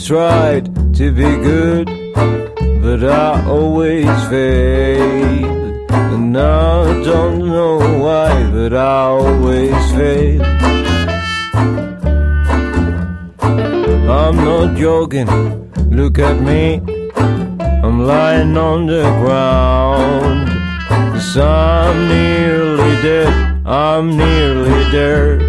tried to be good, but I always failed. And I don't know why, but I always fail. I'm not joking, look at me, I'm lying on the ground. 'Cause I'm nearly dead, I'm nearly there.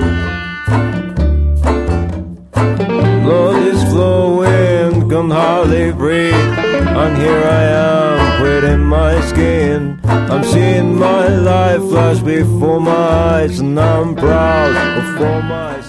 Blood is flowing, can hardly breathe, and here I am, quitting my skin. I'm seeing my life flash before my eyes, and I'm proud of all my